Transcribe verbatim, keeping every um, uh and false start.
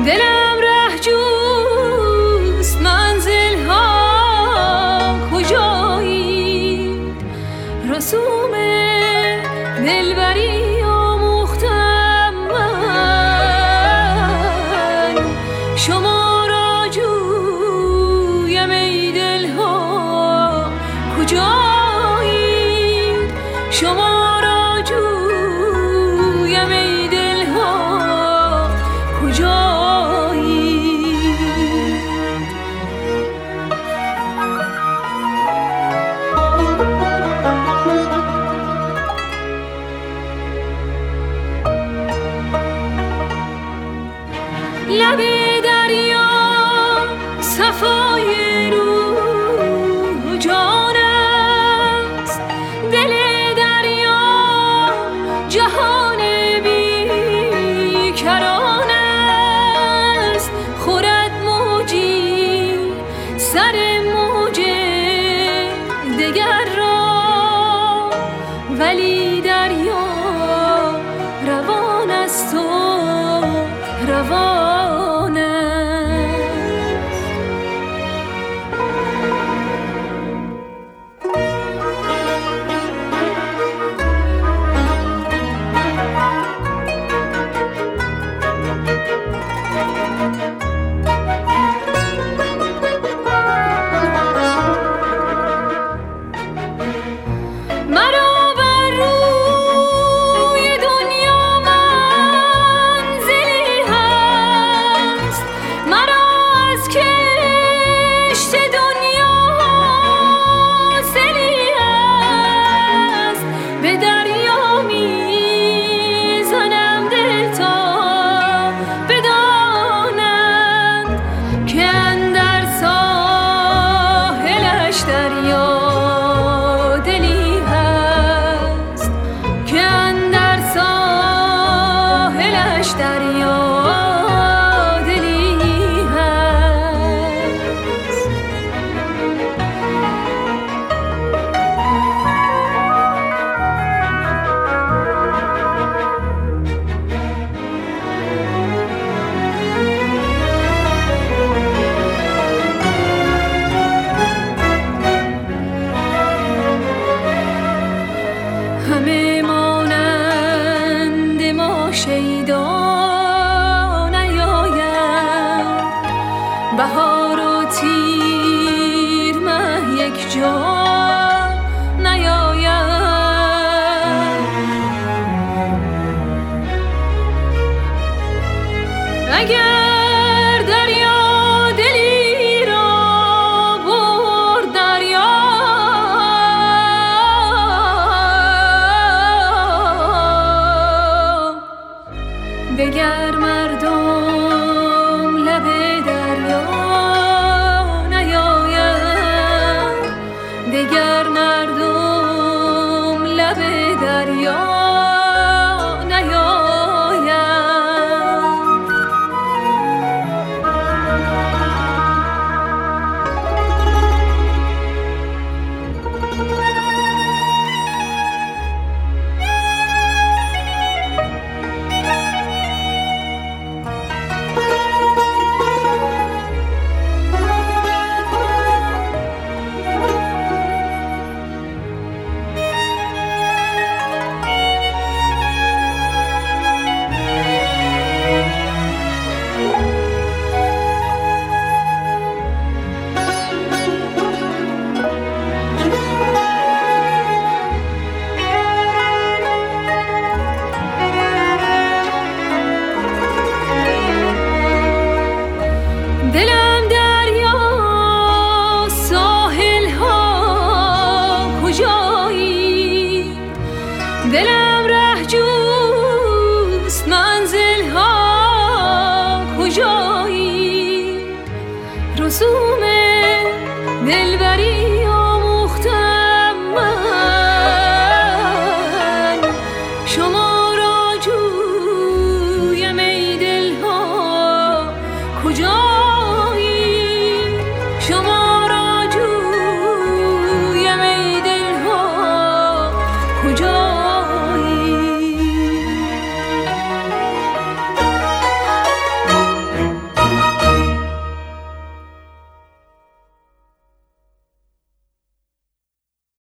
دلم رهجوست، منزل ها کجایی؟ رسوم دلبری آموختم من، شما را جویم ای دل ها کجایی؟ شما را جویم ای دل ها کجایی؟ لب دریا صفای روح جان است، دل دریا جهان بی کران است. خورد موجی سر موج دگر را، ولی دریا روان است و روان است. مرا بر روی دنیا منزلی هست، مرا از کشت دنیا حاصلی هست. به دریا میزنم دل تا بدانند که اندر ساحلش دریا دلی هست، که اندر ساحلش دریا دلی هست. همه مانند ما شیدا نیاید، بهار و تیر مه یک جا نیاید. اگر دریا دلی را برد دریا، دگر مردم لب دریا نیاید، دگر مردم لب دریا نیاید. دلم دریا ساحل ها کجایی؟ دلم رهجوست، منزل ها کجایی؟ رسوم دلبری